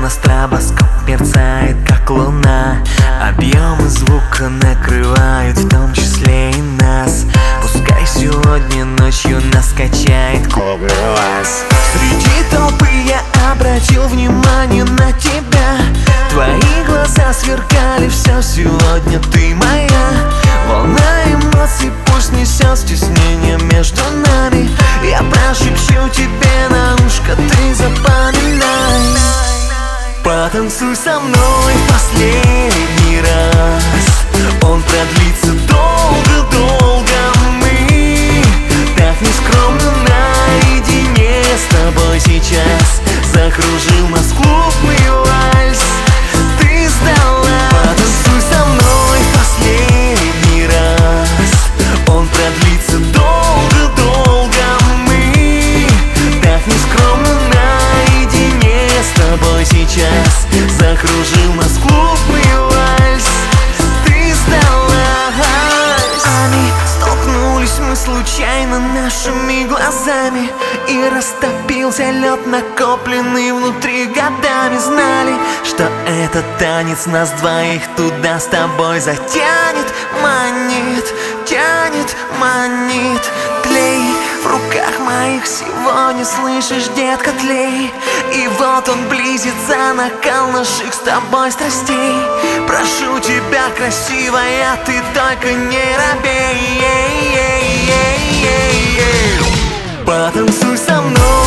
нас стробоскоп мерцает, как луна. Объемы звука накрывают, в том числе и нас. Пускай сегодня ночью нас качает класс. Среди толпы я обратил внимание на тебя. Твои глаза сверкали, все, сегодня ты моя. Волна эмоций пусть несет стеснение между нами. Я прошепчу тебе на ушко, ты запоминай. Потанцуй со мной в последний раз. Он продлится долго-долго. Мы так нескромно наедине с тобой сейчас. Закружил нас клубный вальс. Ты сдала. Потанцуй со мной в последний раз. Он продлится долго-долго. Мы так нескромно наедине с тобой сейчас. Закружил нас клубный вальс. Ты сдалась. Они столкнулись мы случайно нашими глазами, и растопился лед, накопленный внутри годами. Знали, что этот танец нас двоих туда с тобой затянет. Манит, тянет, манит. Тлей в руках моих сегодня, слышишь, детка, тлей. И вот он близится, накал наших с тобой страстей. Прошу тебя, красивая, ты только не робей. Потанцуй со мной.